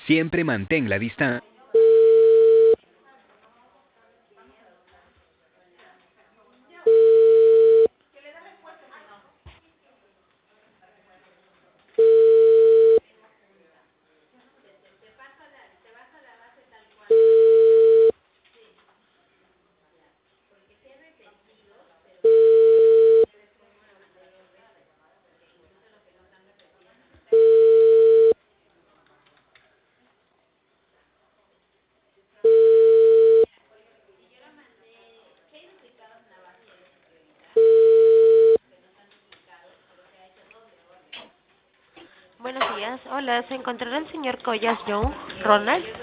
Siempre mantén la distancia. Buenos días. Hola, ¿se encontrará el señor Collas Young, Ronald?